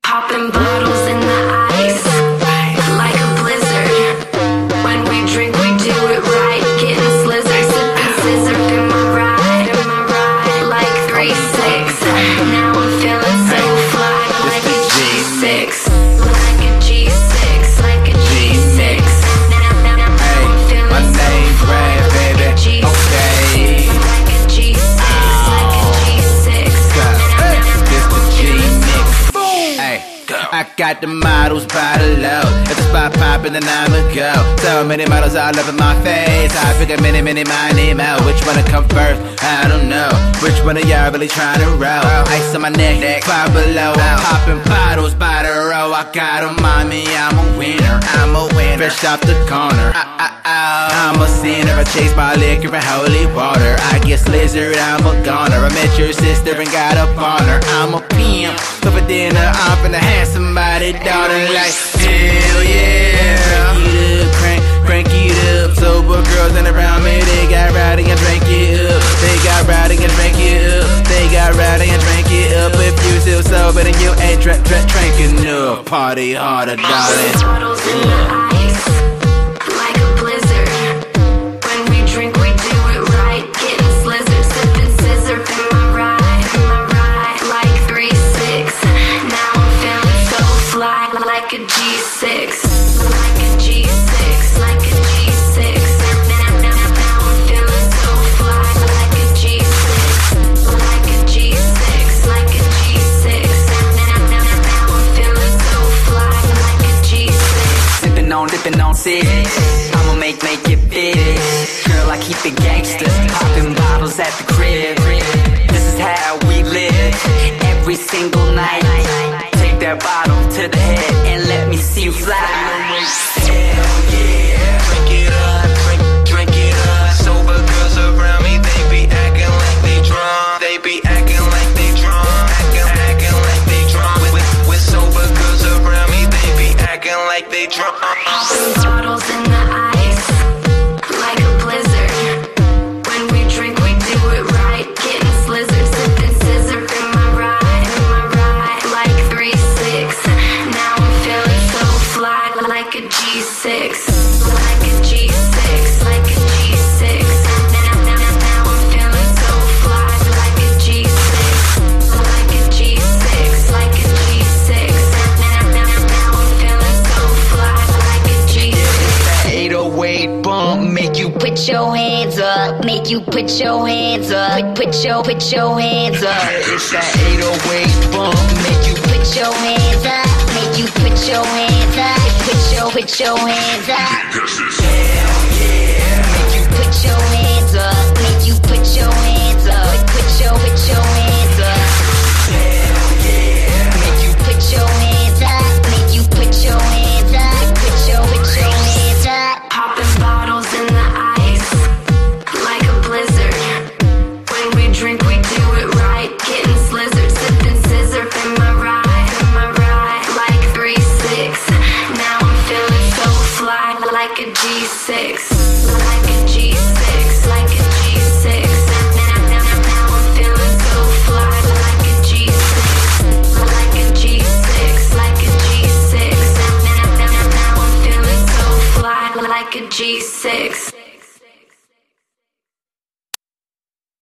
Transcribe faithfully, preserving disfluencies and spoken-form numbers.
Popping bottles in the ice, like a blizzard. When we drink, we do it right. Getting slizzard, sipping scissor in my ride, in my ride, like three six. Now I'm feeling so fly, like a G six, like a G six, like a G six. Now, now, now, now I'm feeling so fly, like a G six, like a G six, like a G six. Now, now, now, now I'm feeling so fly. I got the models by the low. If the spot poppin', then I'ma go. So many models all over my face. I figure many, many, my name out. Which one to come first? I don't know. Which one of y'all really trying to roll? Ice on my neck, neck, five below. I'm popping bottles by the row. I got 'em on me, I'm a winner. I'm a winner. Fresh off the corner. I, I, I, I'm a sinner. I chase my liquor and holy water. I get slizzard, I'm a goner. I met your sister and got up on her. I'm a pimp. So for dinner, I'm finna have somebody daughter like hell yeah. Crank it up, crank, crank it up. Sober girls and around me, they got rowdy and drink it up. They got rowdy and drink it up. They got rowdy and drink it up. If you still sober, then you ain't dr dr drinking up. Party harder, darling. Bottles in the ice, like a blizzard. When we drink, we do it right. Getting slizzard, sipping scissor in my ride, in my ride, like three six. Now I'm feeling so fly, like a G six, like a G six, like a G six. Now, now, now I'm feeling so fly, like a G six, like a G six, like a G six. Now, now, now I'm feeling so fly, like a G six. Sippin' on, dippin' on six. I'ma make, make it big. Girl, I keep it gangsta. Poppin' bottles at the crib. This is how we live. Every single night. Take that bottle to the head and let me see you fly. Hell yeah. Drink it up, drink, drink it up. Sober girls around me, they be acting like they drunk. They be acting like they drunk. Acting, acting like they drunk. With, with sober girls around me, they be acting like they drunk. Popping bottles in the ice, like a blizzard. When we drink, we do it right. Getting slizzard, sipping scissor in my ride, in my ride, like three six. Now I'm feeling so fly, like a G six, like a G six, like a G six. Now, now, now I'm feeling so fly, like a G six, like a G six, like a G six. Now, now, now I'm feeling so fly, like a G six. eight oh eight bump, make you Put your hands up, make you put your hands up, put your, put your hands up. It's that eight oh eight bump, make you Put your hands up, make you put your hands up, put your, put your hands up. hell yeah. Make you put your hands up, make you put your hands